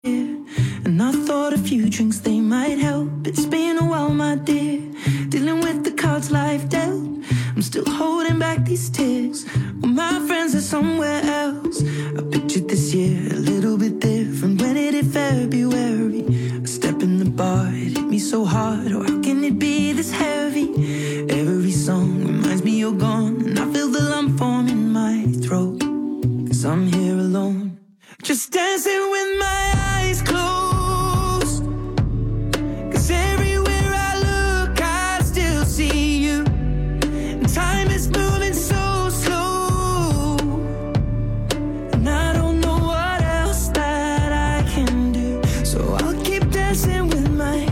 And I thought a few drinks, they might help. It's been a while, my dear, dealing with the cards life dealt. I'm still holding back these tears. Well, my friends are somewhere else. I pictured this year a little bit different. When it hit February, a step in the bar, it hit me so hard. Oh, how can it be this heavy? Every song reminds me you're gone, and I feel the lump form in my throat. 'Cause I'm here alone, just dancing with my eyes closed. 'Cause everywhere I look, I still see you. And time is moving so slow. And I don't know what else that I can do. So I'll keep dancing with my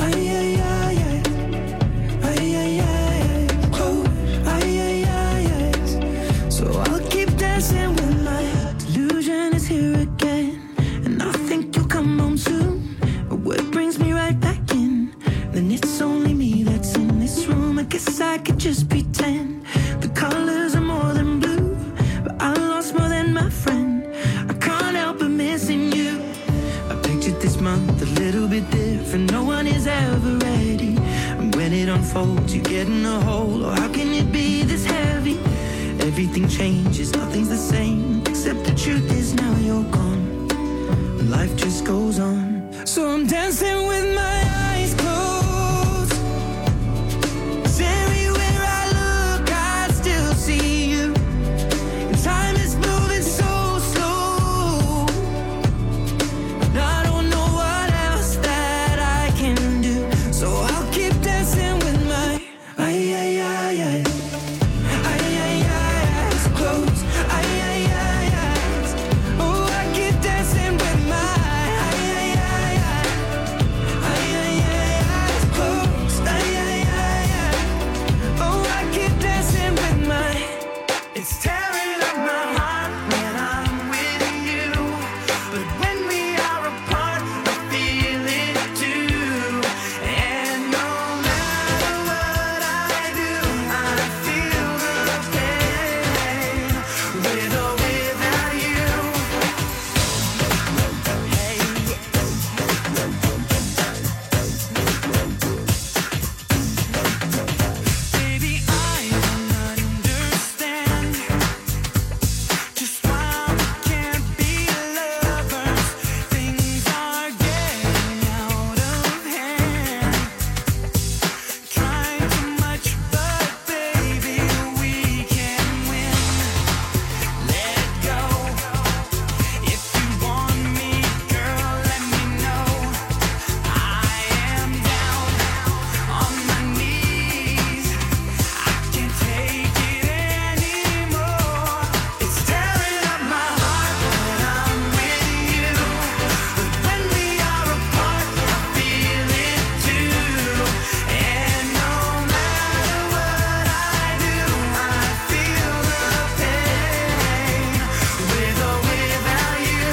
close. So I'll keep dancing with my delusion is here again. And I think you'll come home soon. A word brings me right back in. Then it's only me that's in this room. I guess I could just pretend the colors are more than blue. But I lost more than my friend. I can't help but missing you. I pictured this month a little bit different. No one is ever ready. And when it unfolds, you get in a hole. Oh, how can it be this heavy? Everything changes, nothing's the same. Except the truth is now you're gone. Life just goes on. So I'm dancing with my eyes closed. 'Cause everywhere I look, I still see you. And time is moving so slow. And I don't know what else that I can do. So I'll keep dancing with my eyes closed. Oh, I keep dancing with my eyes closed. Oh, I keep dancing with my. It's tearing up my heart when I'm with you, but when we are apart, I feel it too. And no matter what I do, I feel the pain, with or without you. Baby, I don't understand just why we can't be lovers. Things are getting out of hand. Trying too much, but baby, we can win. Let go. If you want me, girl, let me know. I am down on my knees. I can't take it anymore. It's tearing up my heart when I'm with you, but when we are apart, I feel it too. And no matter what I do, I feel the pain, with or without you.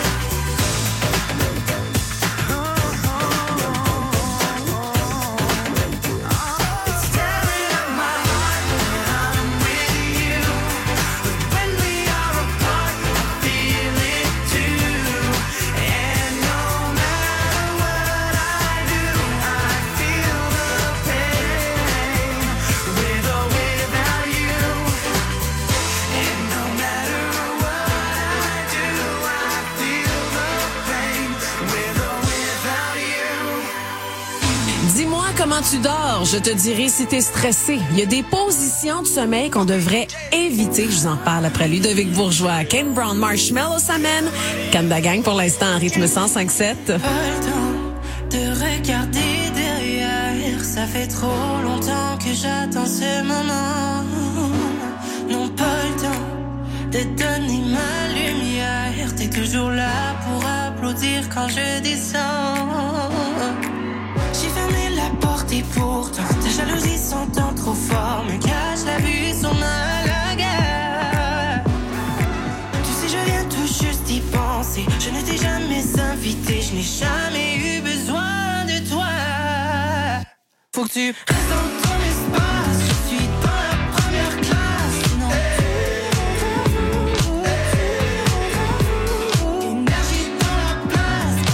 It's tearing up my heart when I'm with you, but when we are apart, I feel it too. And no matter what I do, I feel the pain, with or without you. And no matter what I do, I feel the pain, with or without you. Dis-moi comment tu dors, je te dirai si t'es stressé. Il y a des positions de sommeil qu'on devrait éviter. Je vous en parle après Ludovic Bourgeois. Kane Brown, Marshmallow s'amène. Canada Gang pour l'instant en rythme 105.7. Pas le temps de regarder derrière. Ça fait trop longtemps que j'attends ce moment. Non, pas le temps de donner ma lumière. T'es toujours là pour applaudir quand je descends. J'ai fermé la porte et pourtant ta jalousie s'entend trop fort, me cache la vue sur ma regard. Tu sais, je viens tout juste y penser. Je ne t'ai jamais invité, je n'ai jamais eu besoin de toi. Faut que tu restes dans ton espace. Je suis dans la première classe. Non. Énergie dans la place.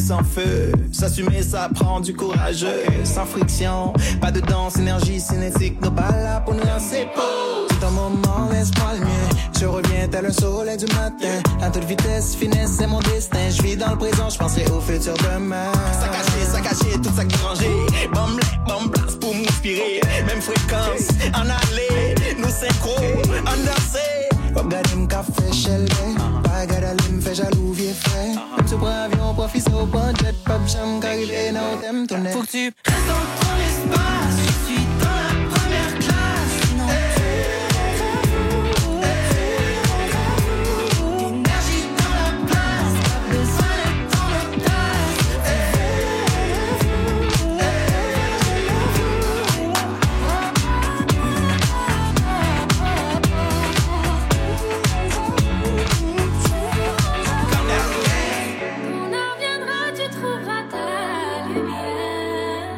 sans feu. S'assumer, ça prend du courageux. Sans friction, pas de danse, énergie cinétique. Nos pas là pour nous lancer pause. Tout un moment, laisse-moi le mien. Je reviens tel un soleil du matin. À toute vitesse, finesse, c'est mon destin. Je vis dans le présent, je penserai au futur demain. Saccagé, tout ça dérangé. Bombe blast pour m'inspirer. Même fréquence, en aller. Nous synchro, en danser. Regarde m'café chelbe. Pas garder m'fait jaloux, vieux frère. Tu prends avion, profite au bon jet. Pop jam, qu'arrivé, non, t'aimes ton nez. Faut que tu restes dans ton espace. Je suis dans la première classe. Non, l'énergie dans la place. Pas besoin d'être en otage. On en reviendra, tu trouveras ta lumière.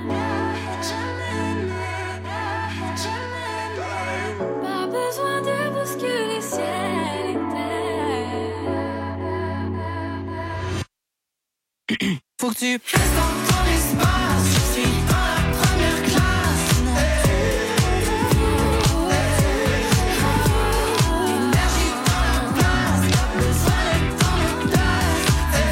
Pas besoin de bousculer ciel et terre. Faut que tu restes dans ton espace. Je suis dans la première classe. Non. L'énergie dans la place. Pas besoin d'être en otage.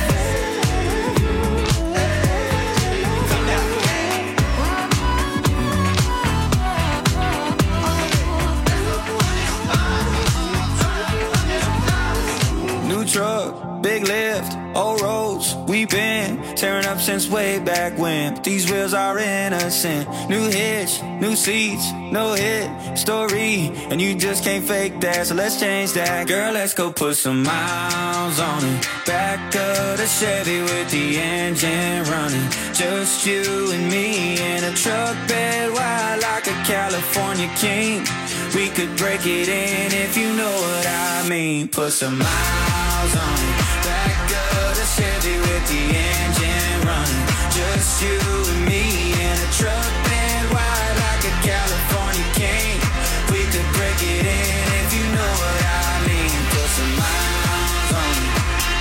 New truck, big lift, old roads. We've been tearing up since way back when. But these wheels are innocent. New hitch, new seats, no hit story. And you just can't fake that, so let's change that. Girl, let's go put some miles on it. Back of the Chevy with the engine running. Just you and me in a truck bed wide like a California king. We could break it in if you know what I mean. Put some miles on it. Back of the Chevy with the engine running. Just you and me in a truck bed wide like a California king. We could break it in if you know what I mean. Put some miles on it.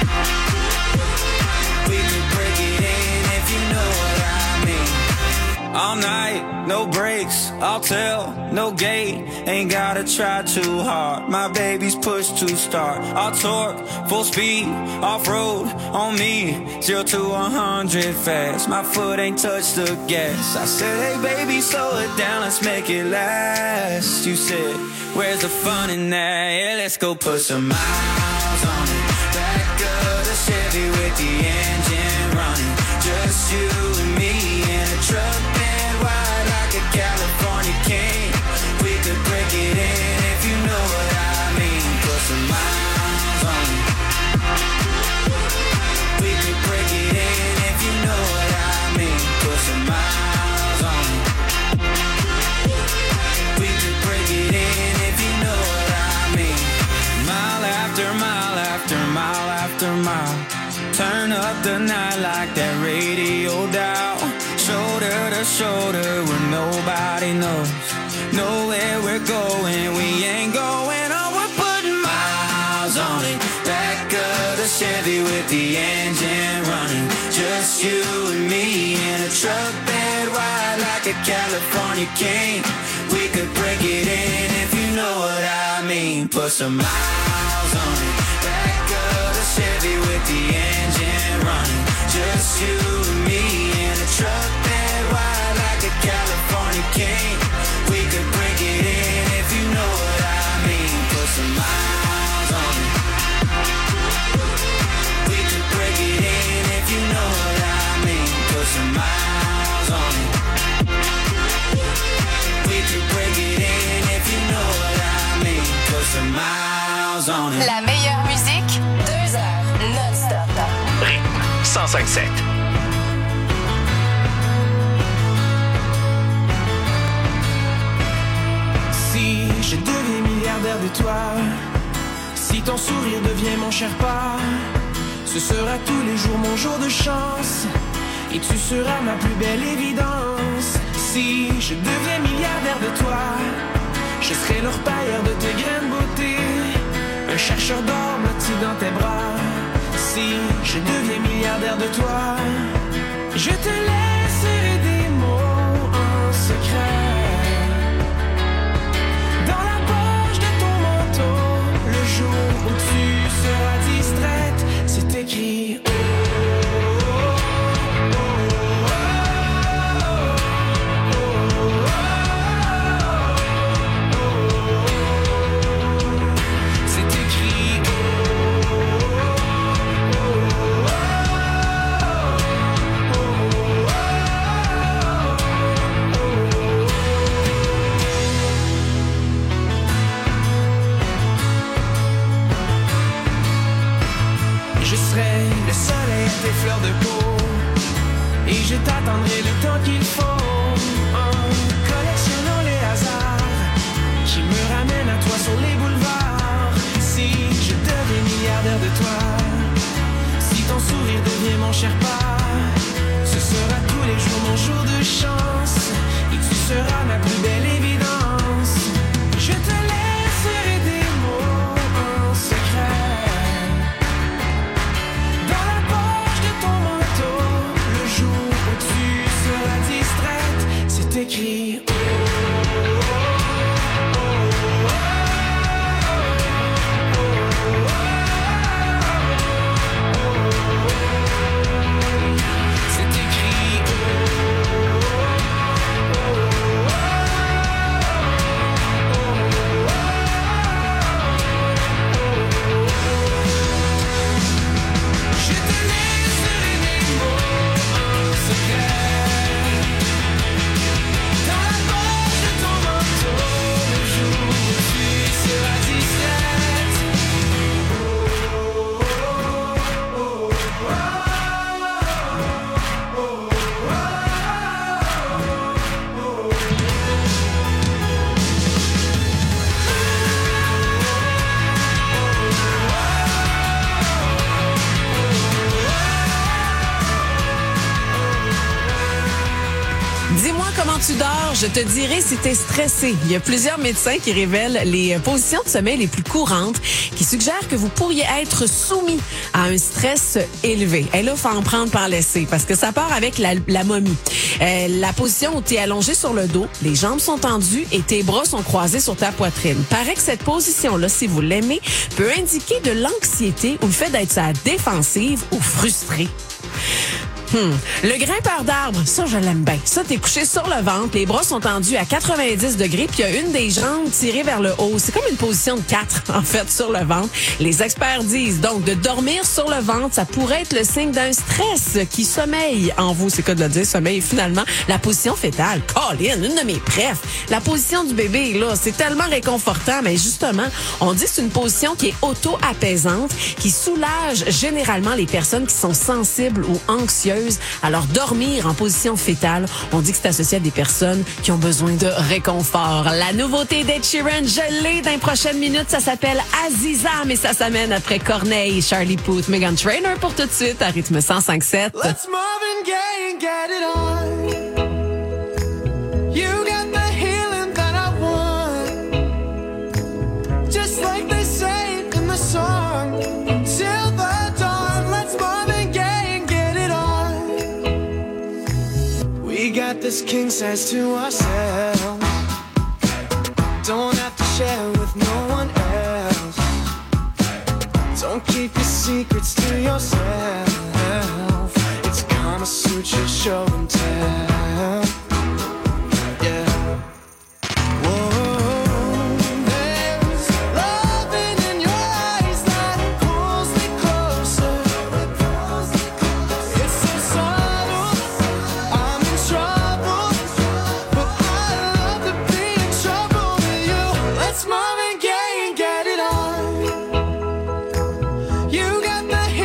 We could break it in if you know what I mean. All night, no brakes, I'll tell, no gate. Ain't gotta try too hard. My baby's push to start. I'll torque, full speed, off-road on me. 0 to 100 fast. My foot ain't touched the gas. I said, hey baby, slow it down, let's make it last. You said, where's the fun in that? Yeah, let's go put some miles on it. Back of the Chevy with the engine running. Just you and me in a truck bed wide like a California king. We could break it in if you know what I mean. Put some miles on it. We could break it in if you know what I mean. Put some miles on it. We could break it in if you know what I mean. Mile after mile after mile after mile. Turn up the night like that radio dial. Shoulder to shoulder where nobody knows. Know where we're going, we ain't going on. We're putting miles on it. Back of the Chevy with the engine running. Just you and me in a truck bed wide like a California king. We could break it in if you know what I mean. Put some miles on it. Back of the Chevy with the engine running. Just you and me in a truck bed wide like a California king. We could break it in if you know what I mean. Put some miles on it. We could break it in if you know what I mean. Put some miles on it. We could break it in if you know what I mean. Put some miles on it. La meilleure musique, 2 heures non-stop. Rythme 105.7. Si je deviens milliardaire de toi, si ton sourire devient mon Sherpa, ce sera tous les jours mon jour de chance, et tu seras ma plus belle évidence. Si je deviens milliardaire de toi, je serai l'orpailleur de tes graines beauté, un chercheur d'or blotti dans tes bras. Si je deviens milliardaire de toi, je te laisserai des mots en secret dans la poche de ton manteau. Le jour où tu seras distraite, c'est écrit. Tes fleurs de peau, et je t'attendrai le temps qu'il faut, en collectionnant les hasards qui me ramènent à toi sur les boulevards. Si je deviens milliardaire de toi, si ton sourire devient mon Sherpa, ce sera tous les jours mon jour de chance, et tu seras ma plus belle évidence. Je te laisserai des mots en secret dans la poche de ton manteau. Le jour où tu seras distraite, c'est écrit. Dis-moi comment tu dors, je te dirai si t'es stressé. Il y a plusieurs médecins qui révèlent les positions de sommeil les plus courantes qui suggèrent que vous pourriez être soumis à un stress élevé. Et là, il faut en prendre par l'essai parce que ça part avec la momie. La position où tu es allongé sur le dos, les jambes sont tendues et tes bras sont croisés sur ta poitrine. Paraît que cette position-là, si vous l'aimez, peut indiquer de l'anxiété ou le fait d'être à la défensive ou frustré. Le grimpeur d'arbre, ça, je l'aime bien. Ça, t'es couché sur le ventre, les bras sont tendus à 90 degrés, puis il y a une des jambes tirée vers le haut. C'est comme une position de 4, en fait, sur le ventre. Les experts disent donc de dormir sur le ventre, ça pourrait être le signe d'un stress qui sommeille en vous. C'est quoi de le dire, sommeil? Finalement, la position fétale, Colin, une de mes préf. La position du bébé, là, c'est tellement réconfortant, mais justement, on dit que c'est une position qui est auto-apaisante, qui soulage généralement les personnes qui sont sensibles ou anxieuses. Alors, dormir en position fétale, on dit que c'est associé à des personnes qui ont besoin de réconfort. La nouveauté d'Ed Sheeran, je l'ai dans les prochaines minutes. Ça s'appelle Aziza, mais ça s'amène après Corneille, Charlie Puth, Meghan Trainor pour tout de suite à rythme 105.7. Let's Marvin Gaye and get it on. You got the healing that I want. Just like they say in the song. Till the dawn, let's Marvin Gaye and get it on. We got this king size to ourselves. Don't have to share with no one else. Don't keep your secrets to yourself. It's Kama Sutra show and tell. Yeah. Whoa, there's loving in your eyes that pulls me closer. It's so subtle, I'm in trouble, but I love to be in trouble with you. Let's Marvin Gaye and get it on. You got the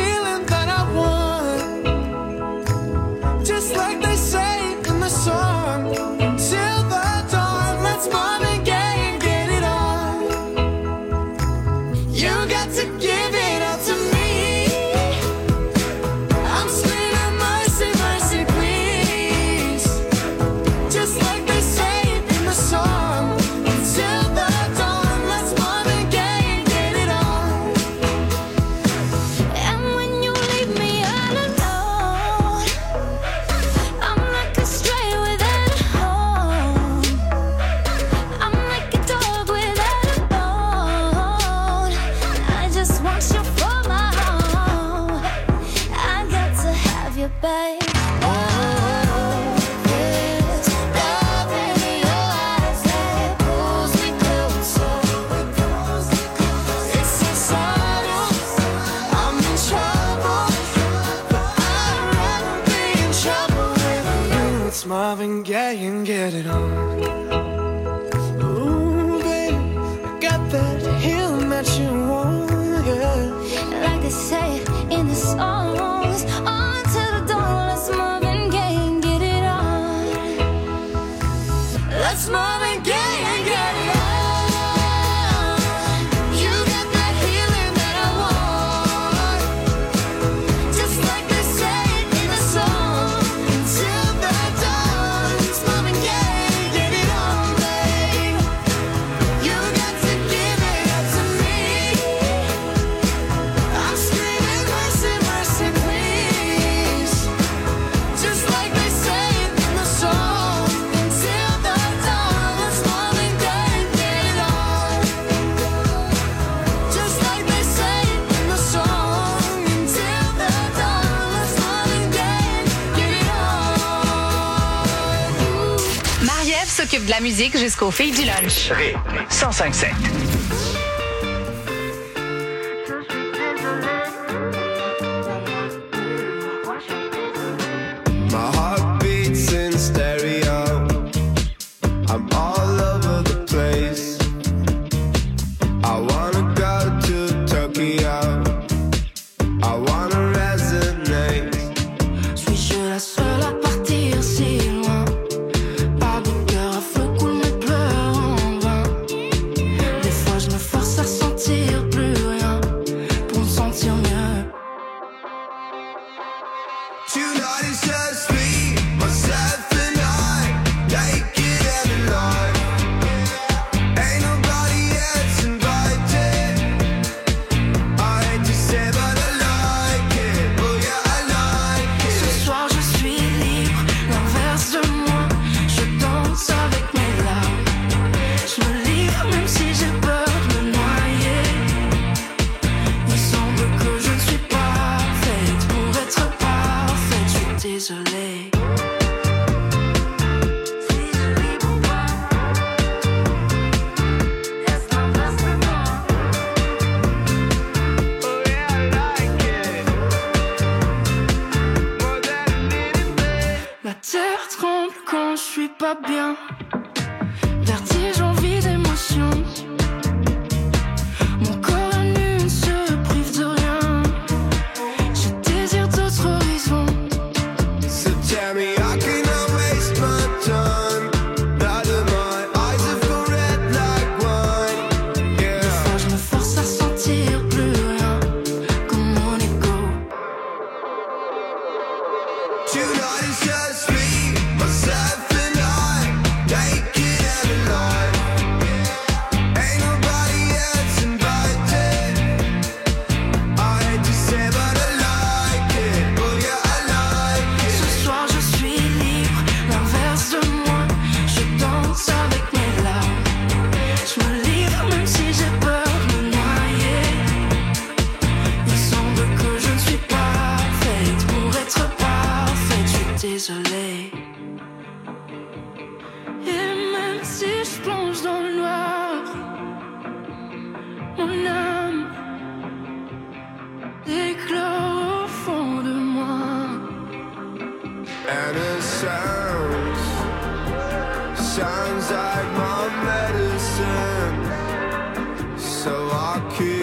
get it on. Ooh, baby, I got that healing that you want, yeah. Like they say in the songs, on to the dawn, let's Marvin Gaye and get it on. Let's Marvin Gaye and get it on. You got that healing that I want, just like they say it in the song. Until the dawn, let's Marvin Gaye, get it on, babe. You got to give it up to me. I'm screaming mercy, mercy, please. Just like they say it in the song. Until the dawn, let's Marvin Gaye, get it on. Just like they say it in the song. Until the dawn, let's Marvin Gaye, get it on. Marie-Ève s'occupe de la musique jusqu'aux filles du lunch. Rythme 105.7. My heart beats in stereo. I'm all over the place. I wanna go to Tokyo. I wanna resonate. Suis-je la seule à partir si loin? Pas de cœur à feu coule mes pleurs en vain. Des fois je me force à sentir plus rien pour me sentir mieux. Tonight is just me, myself and I, naked and alive. Ain't nobody else invited. I hate to say but I like it. Oh yeah, I like Ce it. soir je suis libre, l'inverse de moi. Je danse avec mes larmes. Je me livre même si j'ai peur de me noyer. Il semble que je ne suis pas faite pour être parfaite. Je suis désolée. Suis-je libre ou pas? Est-ce l'inverse de moi? Oh yeah, I like it. More than a little bit. La terre tremble quand je suis pas bien. Vertige, envie d'émotion. Mon corps à nu ne se prive de rien. Je désire d'autres horizons. So tell me, how can I waste my time? Now that my eyes have gone red like wine. Des Yeah. fois je me force à sentir plus rien comme mon ego. Tonight is just me, myself and I, naked and alive. Ain't nobody else invited. I hate to say but I like it. Oh yeah, I like Ce it. soir je suis libre, l'inverse de moi. Je danse avec mes larmes. Je me livre même si j'ai peur de me noyer. Il semble que je ne suis pas faite pour être parfaite. Je suis désolée. Et même si je plonge dans le noir, mon âme éclore au fond de moi. And it sounds like my medicine. So I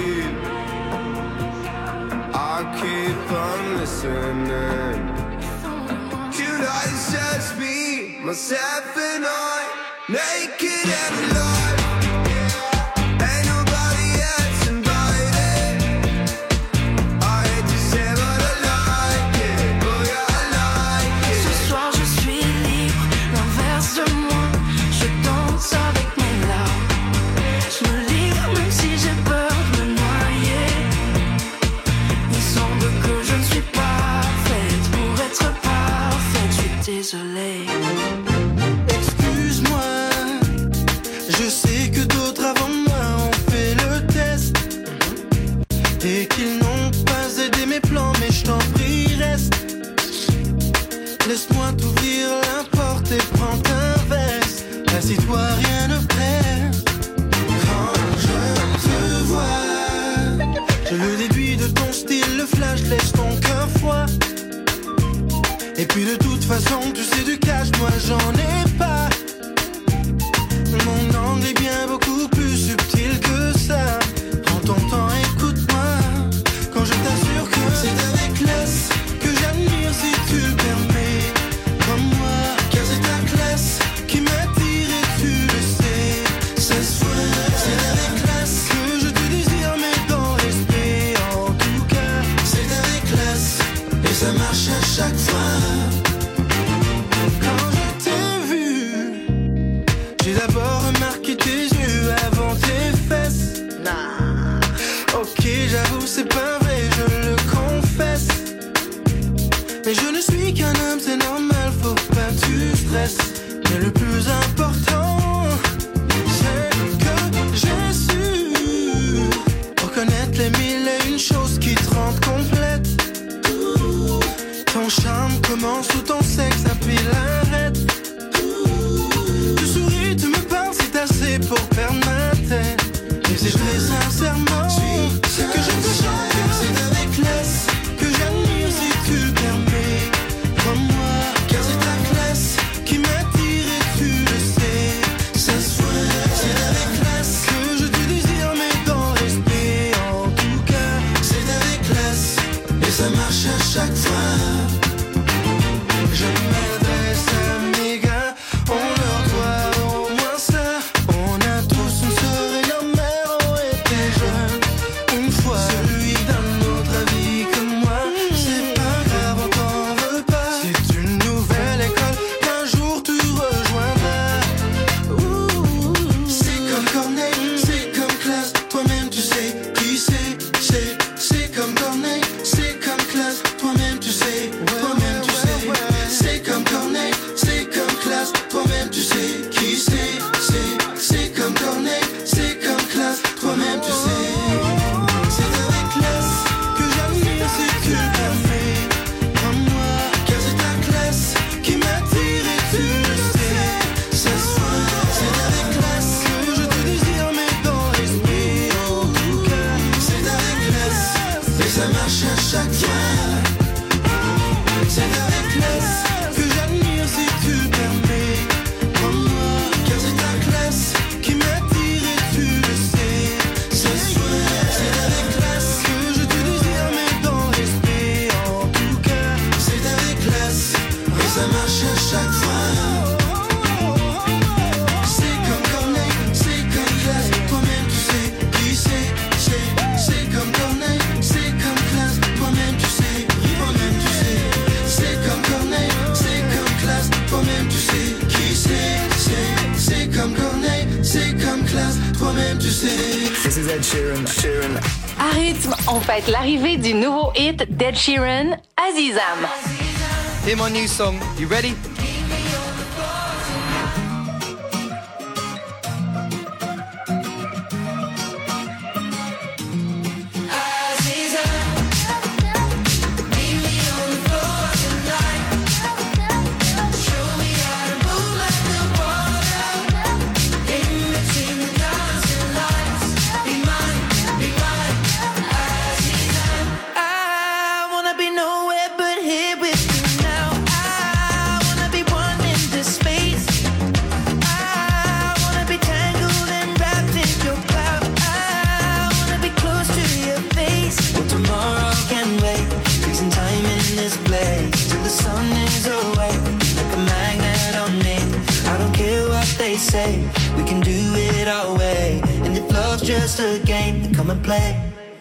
keep on listening. Tonight it's just me, myself and I, naked and alive. Ain't nobody else invited. I hate to say but I like it. Oh yeah, I like it. Ce soir je suis libre, l'inverse de moi. Je danse avec mes larmes. Je me livre même si j'ai peur de me noyer. Il semble que je ne suis pas faite pour être parfaite. Je suis désolée. Excuse-moi, chaque fois. C'est avec classe que j'admire si tu permets. Prends-moi, car c'est ta classe qui m'attire et tu le sais. Ce soir, c'est avec classe que je te désire, mais dans l'esprit. En tout cas, c'est avec classe, et ça marche à chaque fois. C'est comme Corneille, c'est comme classe. Toi-même tu sais qui c'est comme Corneille, c'est comme classe. Toi-même tu sais c'est comme Corneille, c'est comme classe. Toi-même tu sais qui c'est comme Corneille, c'est comme classe. Toi-même tu sais. This is Ed Sheeran. À rythme, on fête l'arrivée du nouveau hit d'Ed Sheeran, Azizam. Hear my new song. You ready? I wanna be nowhere but here with you now. I wanna be one in the space. I wanna be tangled and wrapped in your cloud. I wanna be close to your face. Well, tomorrow can wait. Freezing time in this place till the sun is away. Like a magnet on me. I don't care what they say. We can do it our way. And if love's just a game, then come and play.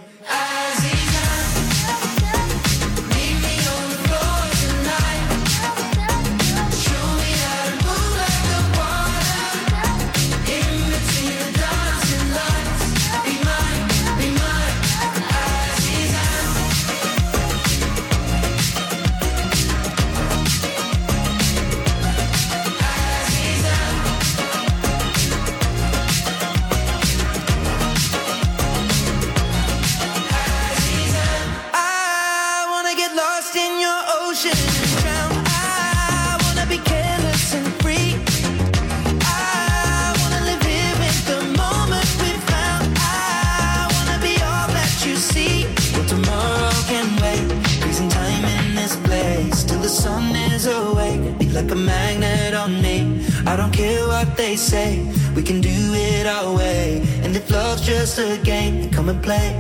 I wanna get lost in your ocean and drown. I wanna be careless and free. I wanna live here in the moment we found. I wanna be all that you see. Well, tomorrow can wait. Freezing time in this place till the sun is awake. Be like a magnet on me. I don't care what they say. We can do it our way. And if love's just a game, then come and play.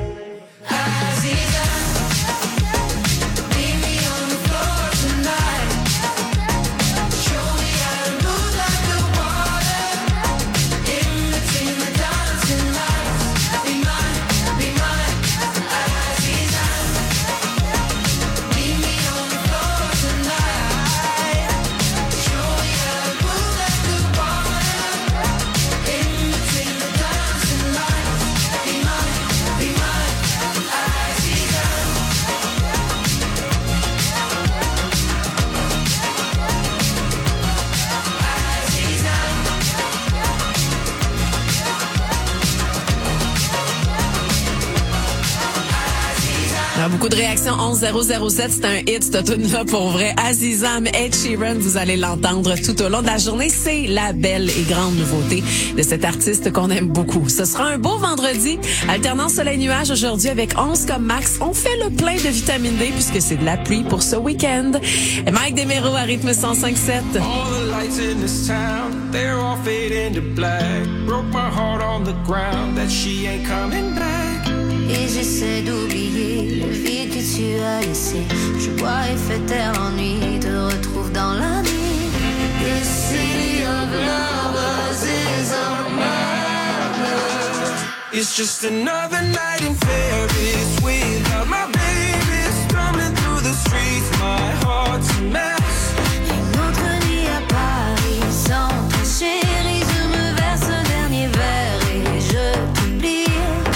Beaucoup de réactions. 11007, c'est un hit, cette tune-là, pour vrai. Azizam, Ed Sheeran, vous allez l'entendre tout au long de la journée. C'est la belle et grande nouveauté de cet artiste qu'on aime beaucoup. Ce sera un beau vendredi. Alternance soleil-nuage aujourd'hui avec 11 comme max. On fait le plein de vitamine D puisque c'est de la pluie pour ce week-end. Et Mike Desméraud à rythme 105.7. All the lights in this town, they're all fading to black. Broke my heart on the ground that she ain't coming back. Et j'essaie d'oublier le vide que tu as laissé. Je bois et fais taire l'ennui, te retrouve dans la nuit. The city of lovers is on my. It's just another night in Paris without my baby. Stumbling through the streets, my heart's a mess. Une autre nuit à Paris sans toi, chérie. Je me verse un dernier verre et je t'oublie.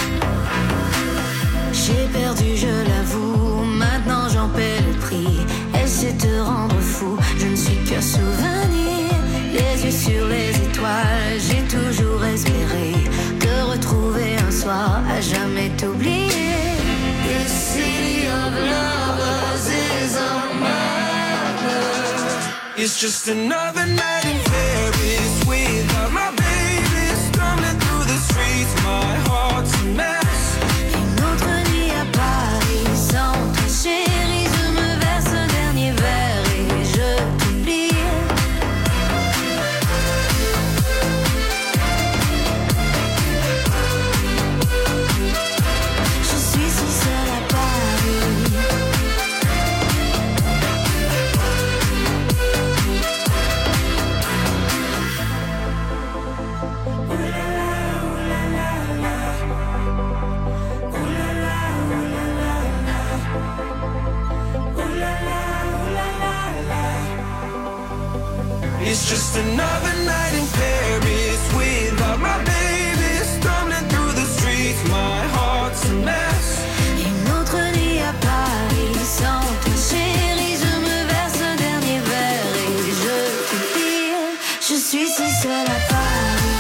J'ai perdu, je l'avoue, maintenant j'en paie le prix. Elle sait te rendre fou, je ne suis que souvenir. Les yeux sur les étoiles, j'ai toujours espéré te retrouver un soir, à jamais t'oublier. The city of lovers is on my. It's just another night in Paris without my baby. Stumbling through the streets, my heart's a mess. Une autre nuit à Paris sans toi, chérie. of a night in Paris without my baby, stumbling through the streets, my heart's a mess. Une autre nuit à Paris sans toi chérie, je me verse un dernier verre et je te dis, je suis si seule à Paris.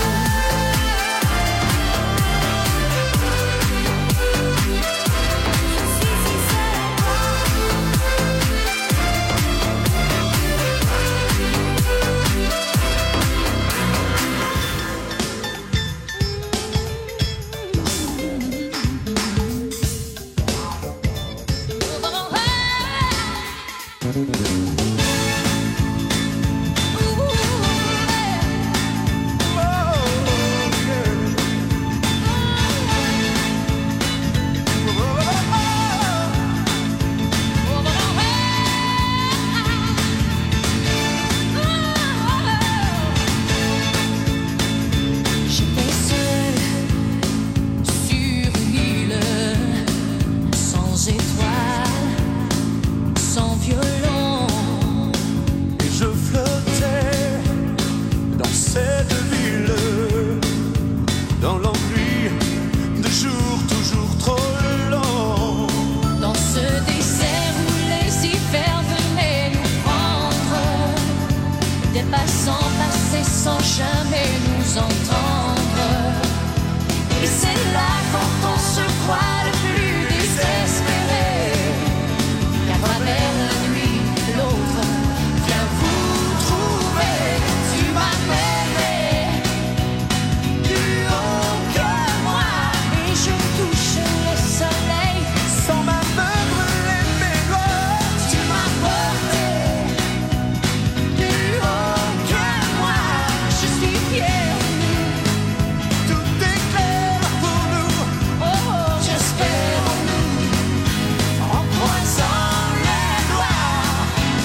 Sans jamais nous entendre. Et c'est là quand on se croit le plus désespéré, qu'à travers la nuit, l'autre vient vous trouver. Tu m'appelais plus haut que moi, et je touche le soleil sans même brûler mes doigts. Tu m'as porté plus haut que moi. Je suis fière, tout est clair pour nous. Oh, j'espère en nous, en croisant les doigts.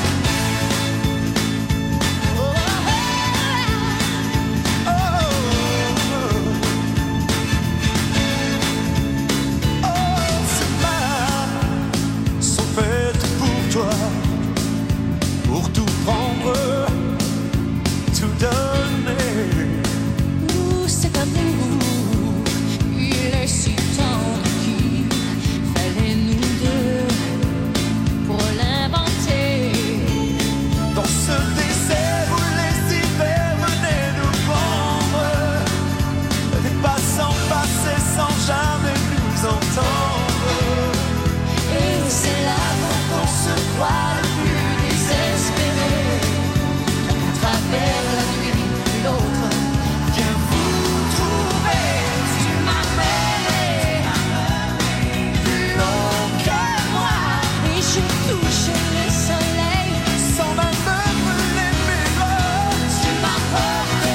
Oh, Ces mains sont faites pour toi, pour tout prendre, tout donner. Ouh, cet amour, il est si tendre qu'il fallait nous deux pour l'inventer. Dans ce désert où les hivers venaient nous prendre, des passants passaient sans jamais nous entendre. Et c'est là quand on se croit le plus désespéré, qu'à travers la nuit, l'autre vient vous trouver. Tu m'appelais plus haut que moi, et je touche le soleil Sans même brûler mes doigts. Tu m'as porté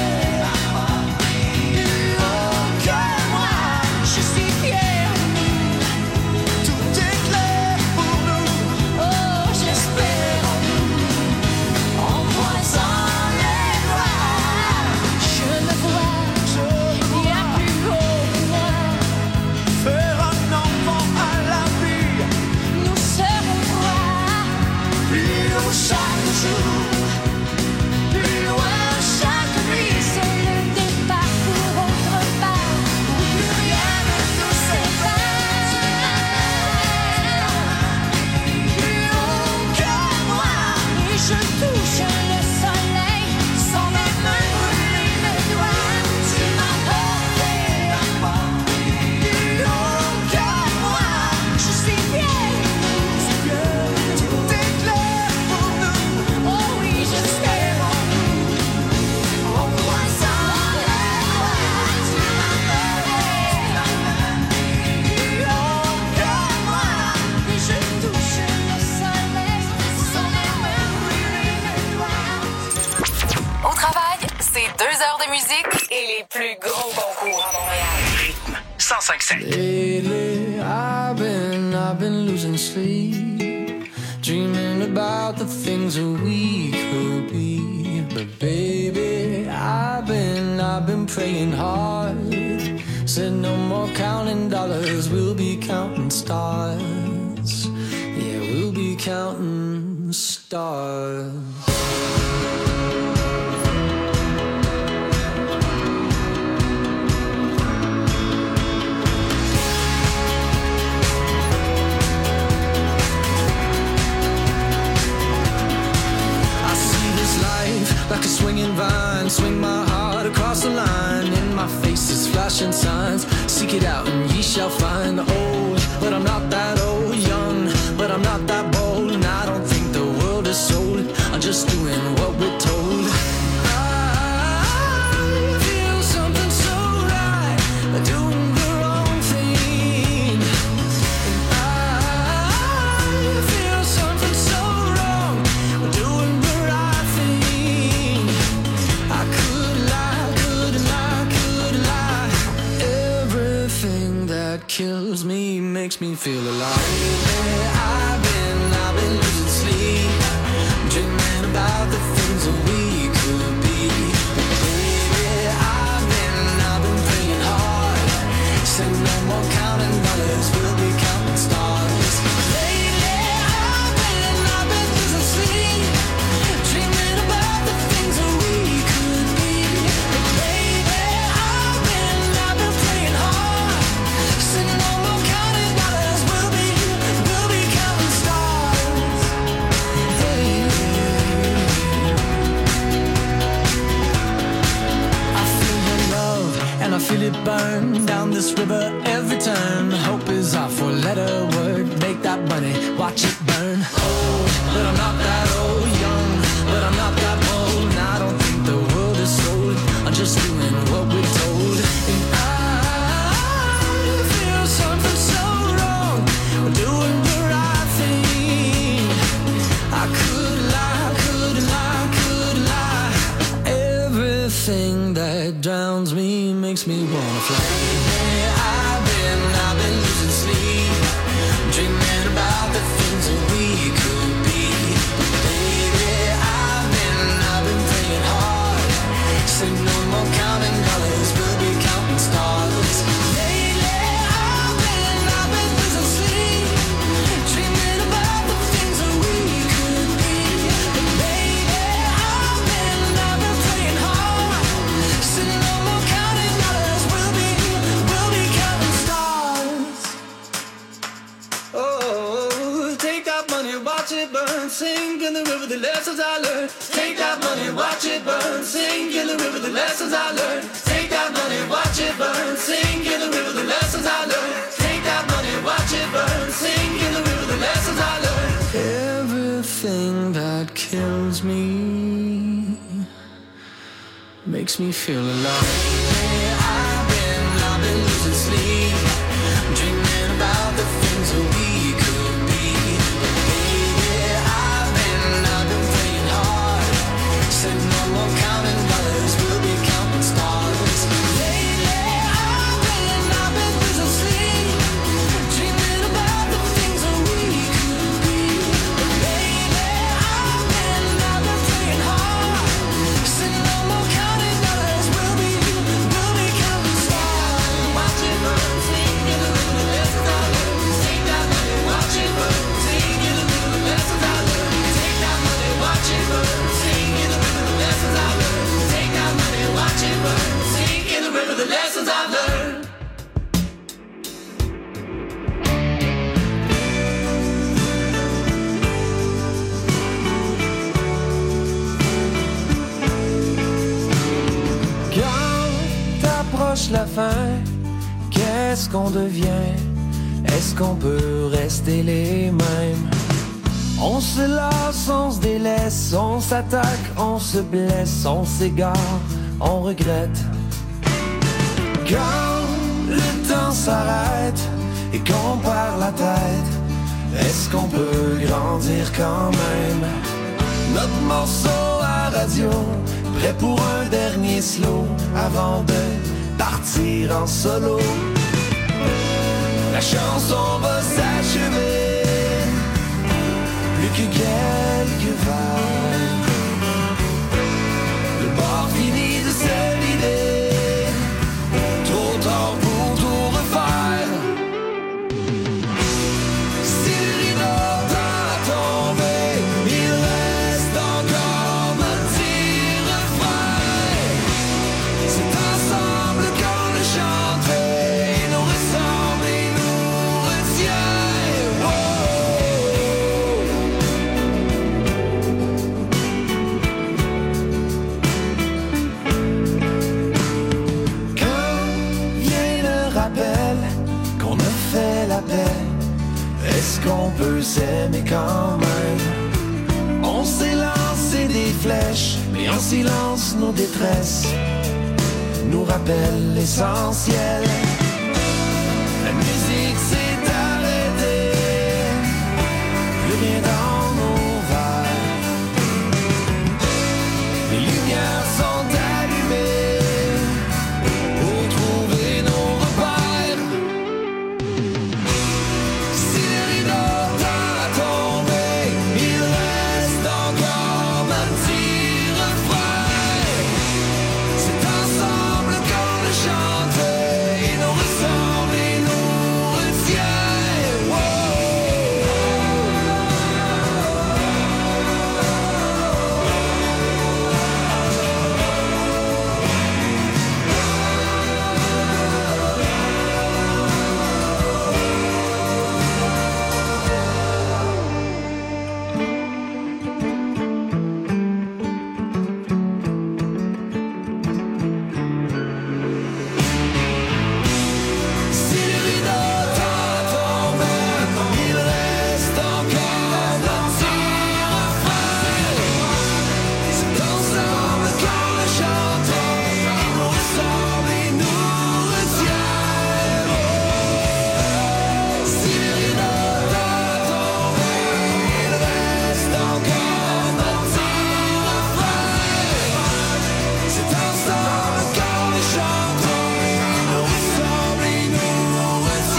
plus haut que moi. Je suis fière de nous. Tout est clair pour nous. Oh, j'espère en nous, en croisant les doigts. Je me vois bien plus haut que moi. Faire un enfant à la vie, Nous serons trois, plus haut chaque jour. plus loin chaque nuit. C'est le départ pour autre part, où plus rien ne nous sépare. Plus haut que moi, et je touche le soleil sans même brûler mes doigts. Tu m'as porté plus haut que moi. Je suis fière de nous. Tout est clair pour nous. Oh oui, j'espère en nous, en croisant les doigts. Tu m'appelais plus haut que moi, et je touche le soleil sans même brûler mes doigts. Au travail, c'est 2 heures de musique et les plus gros concours à Montréal. Rythme 105.7. Lately, I've been losing sleep, dreaming about the things that we could be. But baby, I've been praying hard. Said no more counting dollars, we'll be counting stars. Yeah, we'll be counting stars. and swing my heart across the line. In my face is flashing signs. Seek it out and ye shall find. Old, but I'm not that old. Young, but I'm not that bold. And I don't think the world is sold. I'm just doing what we're told. I feel something so right, doing the wrong thing. And I feel something so wrong, doing the right thing. I could lie, could lie, could lie. Everything that kills me makes me feel alive. I've been losing sleep, dreaming about the things that we could be. Baby, I've been praying hard. Said no more counting dollars, we'll be counting stars. Lately, I've been losing sleep, dreaming about the things that we could be. Baby, I've been praying hard. Said no more counting dollars, we'll be counting stars. Hey. I feel your love and I feel it burn down this river every turn. Hope is our four-letter word. Make that money, watch it burn. Old, but I'm not that old. Young, but I'm not that bold. And I don't think the world is sold. I'm just doing what we're told. And I feel something so wrong. We're doing the right thing. I could lie, could lie, could lie. Everything that drowns me makes me wanna fly. I've been losing sleep, dreaming about the things that we could be. Baby, I've been praying hard. Say no more counting dollars, we'll be counting stars. Lately, I've been losing sleep, dreaming about the things that we could be. Baby, I've been praying hard. Say no more counting dollars, we'll be counting stars. Oh, take that money, watch it burn, sink in the river, the lessons I learned. Take that money, watch it burn, sink in the river, the lessons I learned. Take that money, watch it burn, sink in the river, the lessons I learned. Take that money, watch it burn, sink in the river, the lessons I learned. Everything that kills me makes me feel alive. I've been losing sleep, dreaming about the things that we could be. Baby, I've been praying hard. Said no more counting dollars, we'll be counting stars. Lately, I've been losing sleep, dreaming about the things that we could be. Baby, I've been praying hard. Said no more counting dollars, we'll be counting stars. Watch it burn, sing in the river, the lessons I learned. Take that money, watch it burn, sing in the river, the lessons I learned. Take that money, watch it burn, sing in the river, the lessons I learned. Take that money, watch it burn, sing in the river, the lessons I learned. Quand t'approches la fin, qu'est-ce qu'on devient? Est-ce qu'on peut rester les mêmes? On se lasse, on se délaisse, on s'attaque, on se blesse, on s'égare, on regrette. Quand le temps s'arrête et qu'on perd la tête, est-ce qu'on peut grandir quand même? Notre morceau à radio, prêt pour un dernier slow avant de partir en solo. La chanson va s'achever, plus que quelques vagues. Le bord finit de se vider, trop tard pour tout refaire. Si le rideau t'a tombé, il reste encore notre petit refrain. C'est ensemble qu'on le chante, il nous ressemble et nous retient. Oh, oh, oh. la paix. Est-ce qu'on peut s'aimer quand même? On s'est lancé des flèches, mais en silence nos détresses nous rappellent l'essentiel. La musique s'est arrêtée, plus rien dans nos verres. Les lumières sont allumées pour trouver nos repères. Si le rideau tend à tomber, il reste encore un petit refrain. C'est ensemble qu'on le chante et nous ressemble et nous retient. Si le rideau tend à tomber, il reste encore un petit refrain. C'est ensemble qu'on le chante, il nous ressemble et nous retient. Si le rideau tend à tomber, il reste encore un petit refrain. C'est ensemble qu'on le chante, il nous ressemble et nous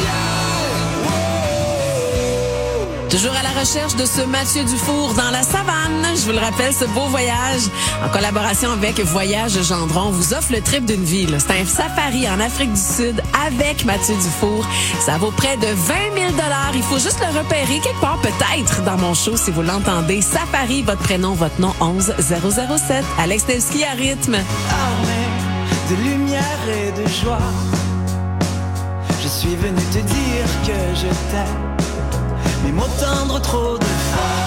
retient. Toujours à la recherche de ce Mathieu Dufour dans la savane. Je vous le rappelle, ce beau voyage, en collaboration avec Voyage Gendron, vous offre le trip d'une vie. là. C'est un safari en Afrique du Sud avec Mathieu Dufour. Ça vaut près de 20 000 $. Il faut juste le repérer quelque part, peut-être dans mon show, si vous l'entendez. Safari, votre prénom, votre nom, 11007. Alex Nevsky à rythme. Armé de lumière et de joie, je suis venu te dire que je t'aime. Mes mots tendres trop de fois.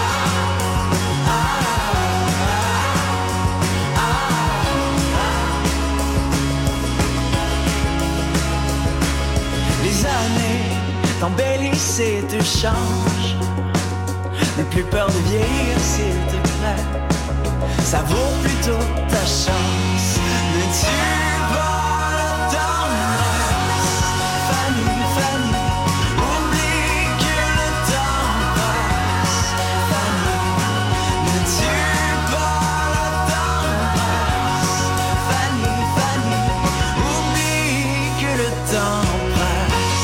Les années t'embellissent et te changent. N'aie plus peur de vieillir, s'il te plaît. Ça vaut plutôt ta chance. Ne tue pas la tendresse. Fanny, Fanny, oublie que le temps passe. Fanny, ne tue pas la tendresse. Fanny, Fanny, oublie que le temps passe.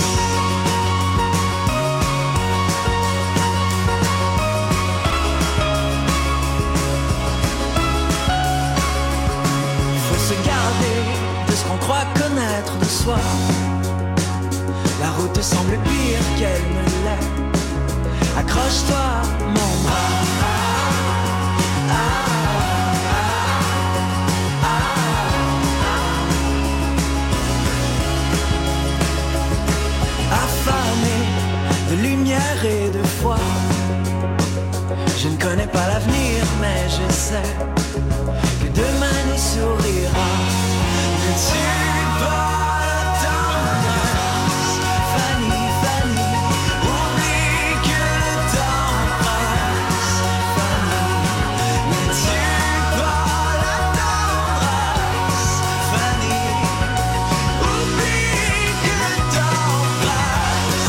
Faut se garder de ce qu'on croit connaître de soi. La route semble pire qu'elle ne l'est. Accroche-toi, mon bras. Affamé de lumière et de foi, je ne connais pas l'avenir, mais je sais que demain nous sourira. Ne tue pas la tendresse. Fanny, Fanny, oublie que le temps passe. Fanny, ne tue pas la tendresse. Fanny, oublie que le temps passe.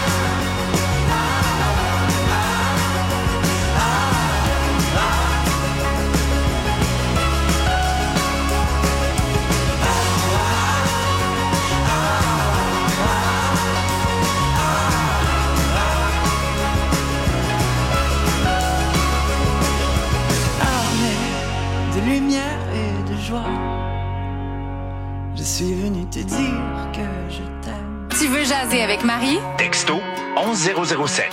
Armé de lumière et de joie, je suis venu te dire que je t'aime. Tu veux jaser avec Marie? Texto 11007.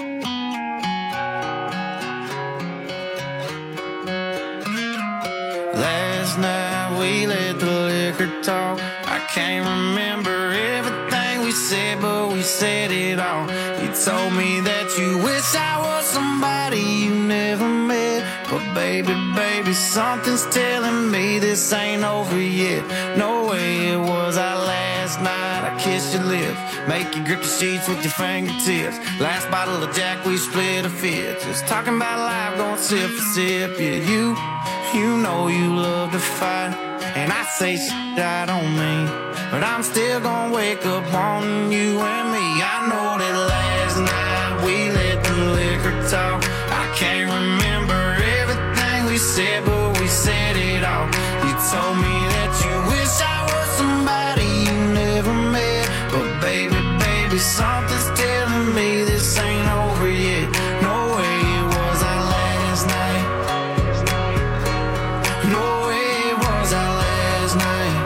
Last night we let the liquor talk. I can't remember everything we said, but we said it all. You told me that you wish I was somebody you never met. But baby, baby, something's telling me this ain't over yet. No way it was our last night. I kiss your lips. Make you grip the sheets with your fingertips. Last bottle of Jack, we split a fifth. Just talking about life, going sip for sip. Yeah, you know you love to fight. And I say shit I don't mean, but I'm still gonna wake up wanting you and me. I know that last night we let the liquor talk. I can't remember everything we said, but we said it all. You told me that you wish I was somebody you never met, but baby, something's telling me this ain't over yet. No way it was our last night. No way it was our last night.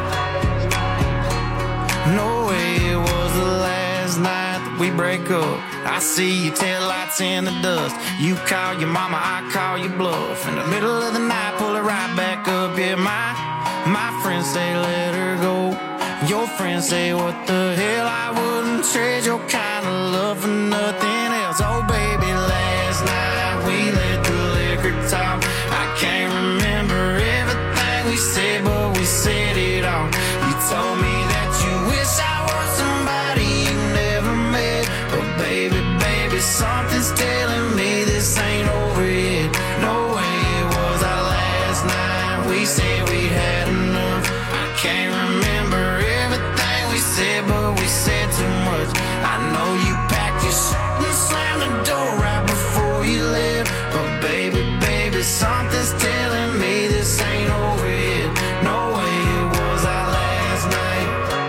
No way it was the last night that we break up. I see your taillights in the dust. You call your mama, I call your bluff. In the middle of the night, pull it right back up. Yeah, my friends say let her go. Your friends say what the hell, I wouldn't trade your kind of love for nothing else. Oh baby, last night we let the liquor talk. I can't remember everything we said, but we said it all. You told me that you wish I was somebody you never met, but baby, something's telling me this ain't over yet. No way it was our last night. We said we had enough. I can't remember everything we said, but we said too much. I know you packed your shit and slammed the door right before you left, but baby, something's telling me this ain't over yet. No way it was our last night.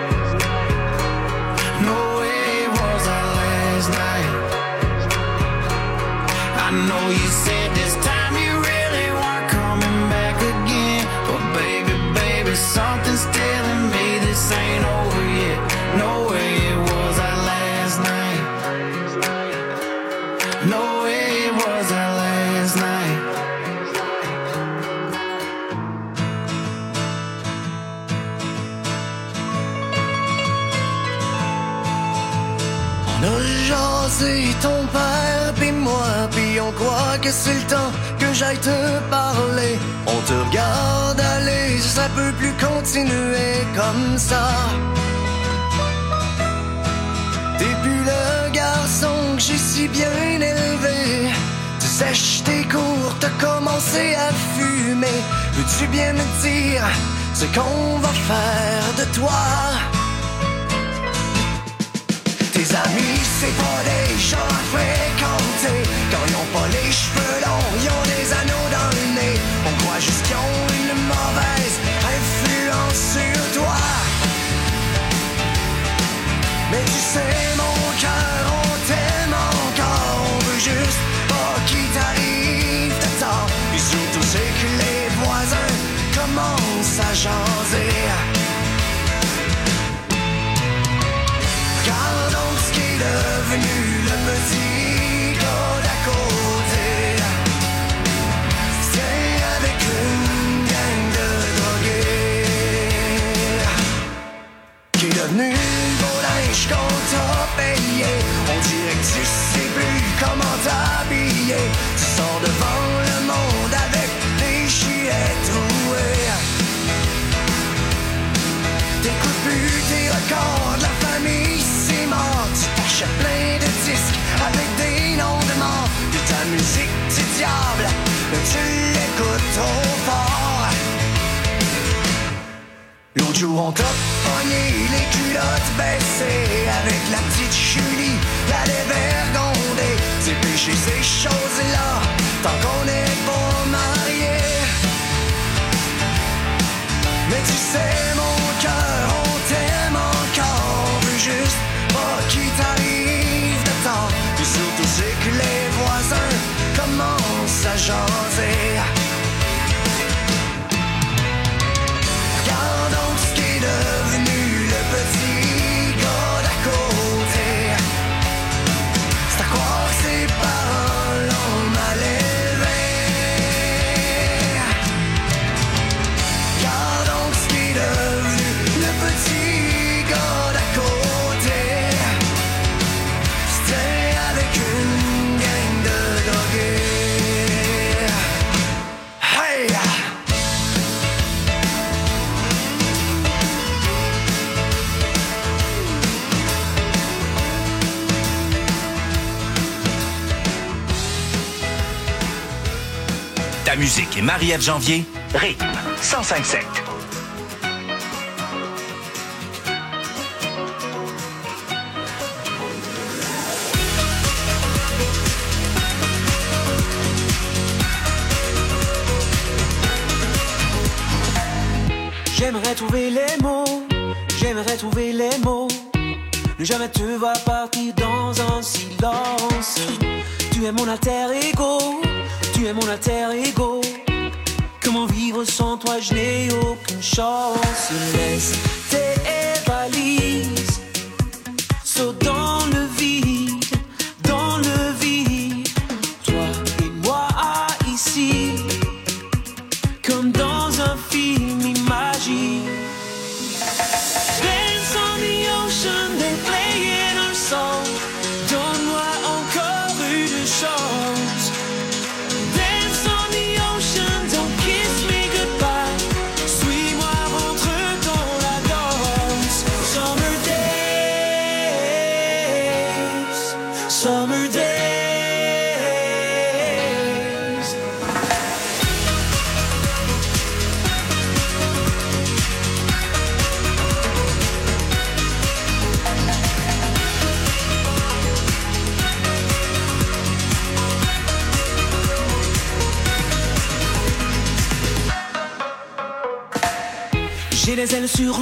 No way it was our last night. I know you said this time you really weren't coming back again, but baby, something's telling me this ain't over yet. No way it was our last night. No way it was our last night. On a jasé ton père pis moi, pis on croit que c'est le temps que j'aille te parler. On te regarde aller, ça peut plus continuer comme ça. T'es plus le garçon que j'ai si bien élevé. Tu sèches tes cours, t'as commencé à fumer. Veux-tu bien me dire ce qu'on va faire de toi? Tes amis, c'est pas des gens à fréquenter. Quand ils ont pas les cheveux longs, ils ont des anneaux dans le nez. On croit juste qu'ils ont une mauvaise influence sur toi. Mais tu sais, mon cœur, on t'aime encore. On veut juste pas qu'il t'arrive de tort. Et surtout, c'est que les voisins commencent à jaser. Regarde donc ce qui est devenu le petit gars d'à côté. C'est avec une gang de drogués qui est devenu le beau linge qu'on t'a payé. On dirait que tu sais plus comment t'habiller. Tu sors devant le monde avec des gilets troués. T'écoutes plus tes records de la famille, c'est mort. Tu t'achètes plein de disques avec des noms de morts. De ta musique du diable, tu l'écoutes trop fort. L'autre jour on t'a pogné les culottes baissées avec la petite Julie, la dévergondée. C'est péché ces choses-là, tant qu'on n'est pas mariés. Mais tu sais mon cœur, on t'aime encore. On veut juste pas qu'il t'arrive de temps. Et surtout c'est que les voisins commencent à jaser. Regarde donc ce qui est devenu le petit gars d'à côté. C'est à croire que ses parents l'ont mal élevé. Regarde donc ce qui est devenu le petit gars d'à côté. C'était avec une gang de drogués. Ta musique et Marie-Ève Janvier, Rythme 105.7. J'aimerais trouver les mots, ne jamais te voir partir dans un silence. Tu es mon alter ego, comment vivre sans toi, je n'ai aucune chance. Laisse tes valises, saute dans le vide, toi et moi ici, comme dans un film imagine. Dance on the ocean, they playing our song. Donne-moi encore une chance. Dance on the ocean, don't kiss me goodbye. Suis-moi, rentre dans la danse. Summer days. J'ai des ailes sur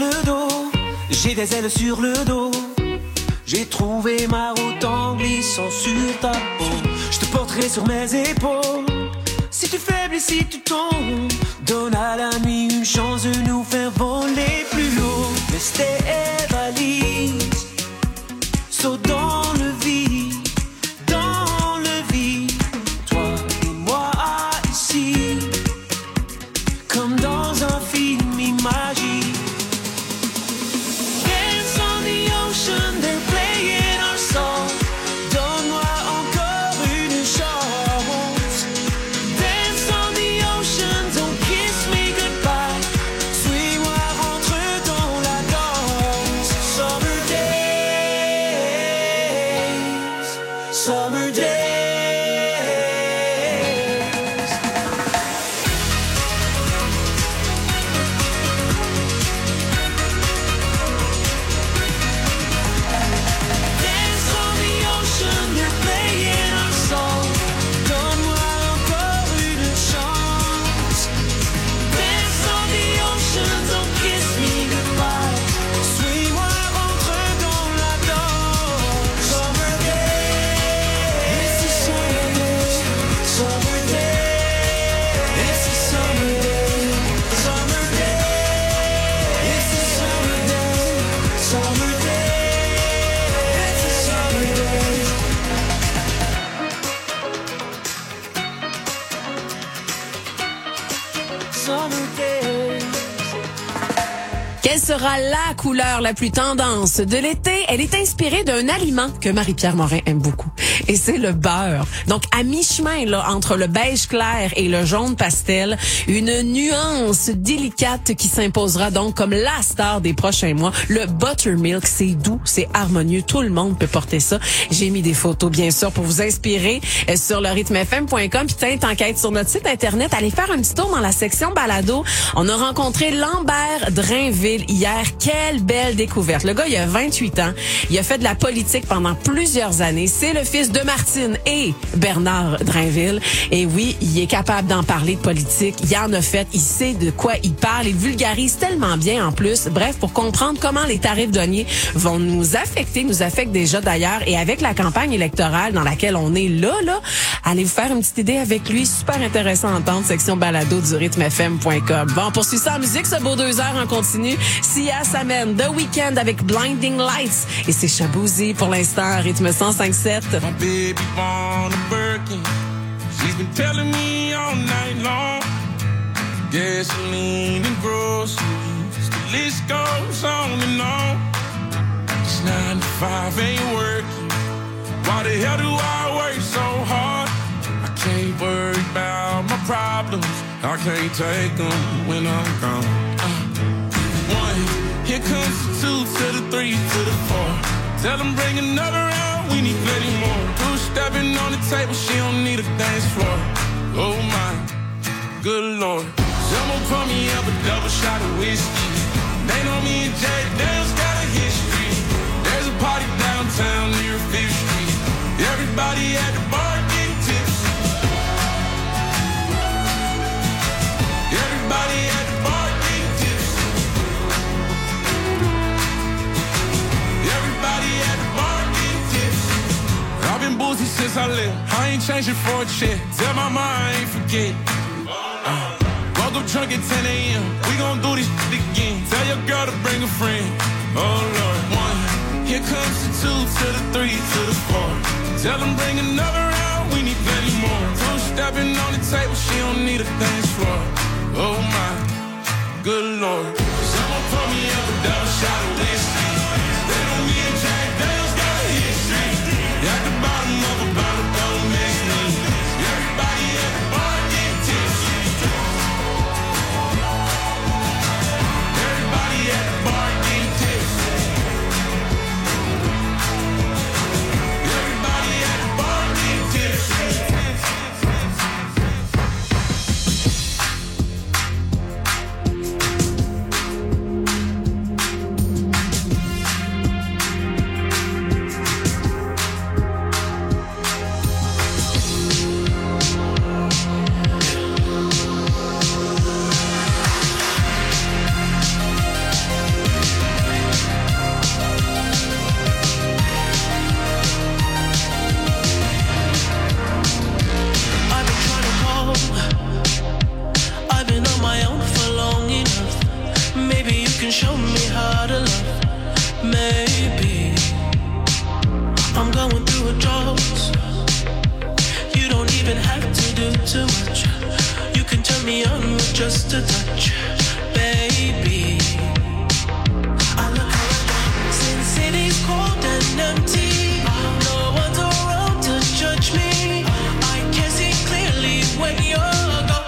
le dos, j'ai trouvé ma route en glissant sur ta peau. Je te porterai sur mes épaules, si tu faiblis, si tu tombes. Donne à la nuit une chance de nous faire voler plus haut. Laisse tes valises, saute dans le vide, toi et moi ici, comme dans un film imagine. Dance on the ocean, they're playing our song. Donne-moi encore une chance. Dance on the ocean, don't kiss me goodbye. Suis-moi, rentre dans la danse. Summer days. Dance on the ocean, they're playing our song. Donne-moi encore une chance. Dance on the ocean, don't kiss me goodbye. Suis-moi, rentre dans la danse. Summer days. It's a summer day. Summer day. It's a summer day. Summer day. It's a summer day. Summer day. It's a summer day. Summer day. Quelle sera la couleur la plus tendance de l'été? Elle est inspirée d'un aliment que Marie-Pierre Morin aime beaucoup. Et c'est le beurre. Donc, à mi-chemin, là, entre le beige clair et le jaune pastel, une nuance délicate qui s'imposera donc comme la star des prochains mois. Le buttermilk, c'est doux, c'est harmonieux. Tout le monde peut porter ça. J'ai mis des photos, bien sûr, pour vous inspirer sur le rythmefm.com. Puis, tiens, t'enquête sur notre site Internet. Allez faire un petit tour dans la section balado. On a rencontré Lambert Drainville hier. Quelle belle découverte. Le gars, il a 28 ans. Il a fait de la politique pendant plusieurs années. C'est le fils de Martine et Bernard Drainville. Et oui, il est capable d'en parler de politique. Il en a fait. Il sait de quoi il parle. Il vulgarise tellement bien en plus. Bref, pour comprendre comment les tarifs douaniers vont nous affectent déjà d'ailleurs. Et avec la campagne électorale dans laquelle on est là, allez vous faire une petite idée avec lui. Super intéressant à entendre. Section balado du rythmefm.com. Bon, on poursuit ça en musique, ce beau 2 heures en continu. Sia s'amène The Weeknd avec Blinding Lights. Et c'est Shaboozey pour l'instant à rythme 105.7. My baby born a Birkin. She's been telling me all night long. Gasoline and groceries. The list goes on and on. This 9 to 5 ain't working. Why the hell do I work so hard? I can't worry about my problems. I can't take them when I'm gone. 1, here comes the 2 to the 3 to the 4. Tell them bring another round, we need plenty more. 2 stepping on the table, she don't need a dance floor. Oh my, Good Lord. Someone pour me up a double shot of whiskey. They know me and Jack Daniels got a history. There's a party downtown near 5th Street. Everybody at the bar getting tipsy. Everybody at the bar getting tipsy. Everybody at the bar getting tipsy. I've been boozy since I left. I ain't changing for a check. Tell my mom I ain't forget. Woke up drunk at 10 a.m. We gon' do this shit again. Tell your girl to bring a friend. Oh Lord. 1, here comes the 2 to the 3 to the 4. Tell them bring another round. We need plenty more. 2 stepping on the table. She don't need a dance floor. Oh my, good Lord. Someone pour me up a double shot of whiskey. They know me and Jack Daniels got a history. At the bottom of a bottle, don't mix me. Everybody at the bar get tipsy. Everybody at the bar get tipsy. Everybody at the bar get tipsy. Show me how to love. Maybe I'm going through a drought. You don't even have to do too much. You can turn me on with just a touch, baby. I look around since city's cold and empty. No one's around to judge me. I can see clearly when you're gone.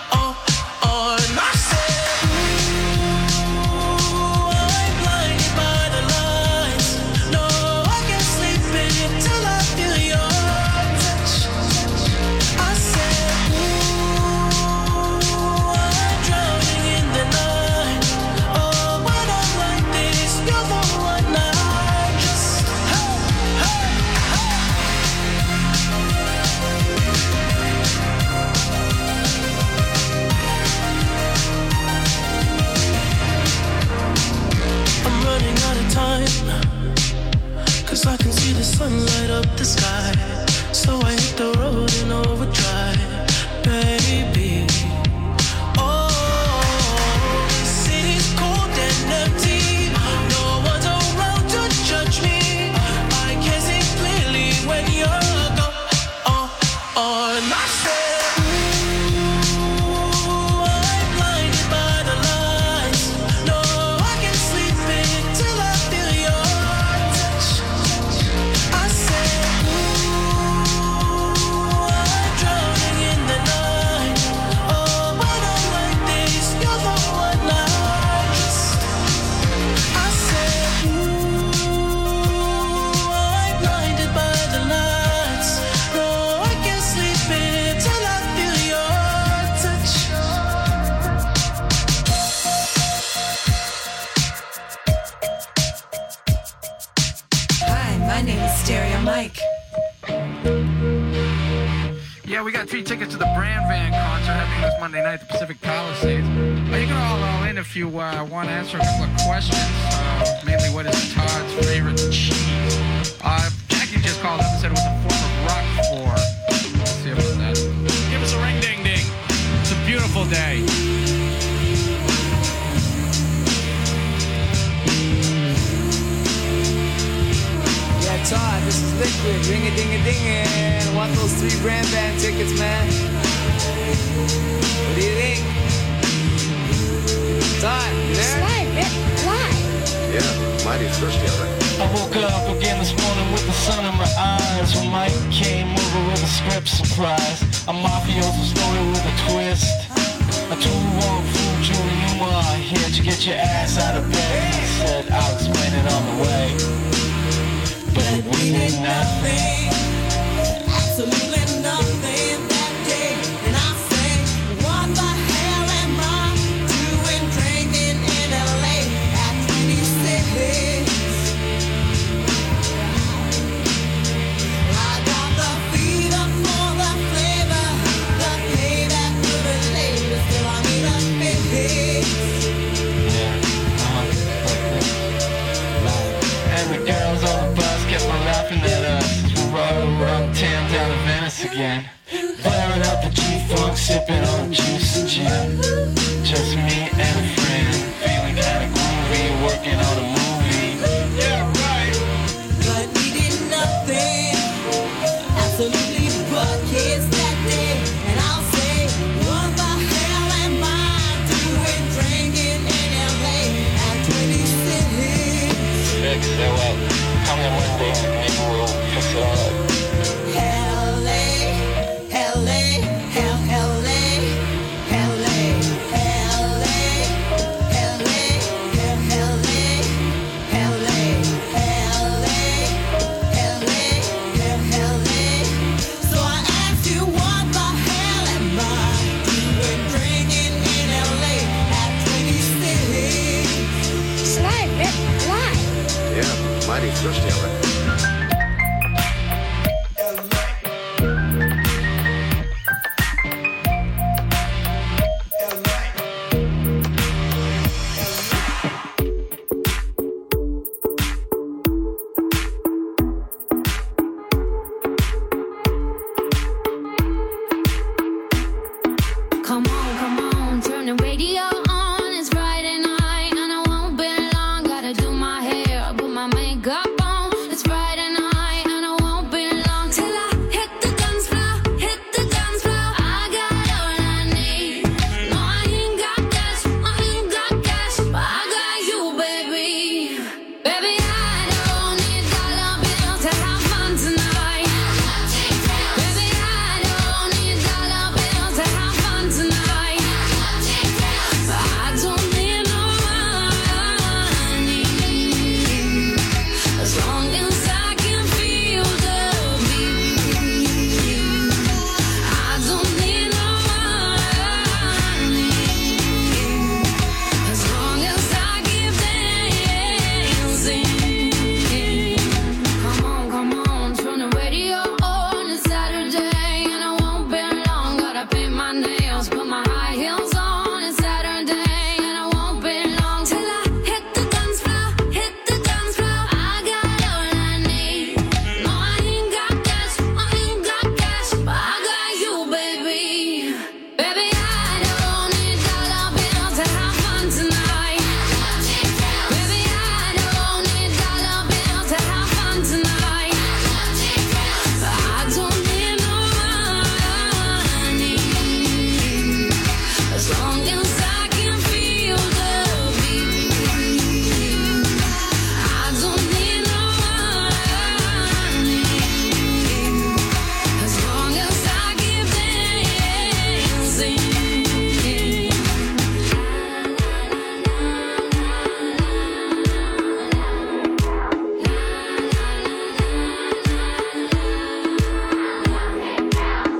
Cause I can see the sun light up the sky. So I hit the road in overdrive, baby. Oh, the city's cold and empty. No one's around to judge me. I can see clearly when you're gone. And I said, ooh, I'm blinded by the lights. No, I can't sleep until I feel your touch. I said, ooh, I'm drowning in the night. Oh, when I'm like this, you're the one I just. I said, ooh, I'm blinded by the lights. No, I can't sleep until I feel your touch. Hi, my name is Stereo Mike. Yeah, we got 3 tickets to the Brand Van concert happening this Monday night at the Pacific Palisades. You can all in if you want to answer a couple of questions. Mainly, what is Todd's favorite cheese? Jackie just called up and said it was a form of Roquefort. Let's see about that. Give us a ring ding ding. It's a beautiful day. Yeah, Todd, this is Liquid. Ring-a-ding-a-ding-a. Want those 3 Brand Van tickets, man? What do you think? Todd, you there? Yeah, mighty thirsty, all right. I woke up again this morning with the sun in my eyes. When Mike came over with a script surprise. A mafioso story with a twist. A 2-1 fool, Julie Newmar. Here to get your ass out of bed. He said, I'll explain it on the way. But we did nothing. Absolutely nothing that day. And I say, one by again. Flaring up the G-Funk, sipping on juice and gin. Just me and a friend, feeling kinda groovy, working on a movie. Yeah, right. But we did nothing, absolutely but kids that day. And I'll say, what the hell am I doing drinking in LA at 26? Fix it up. Come in one day and maybe we'll fix it all up. Mighty thirsty, all right.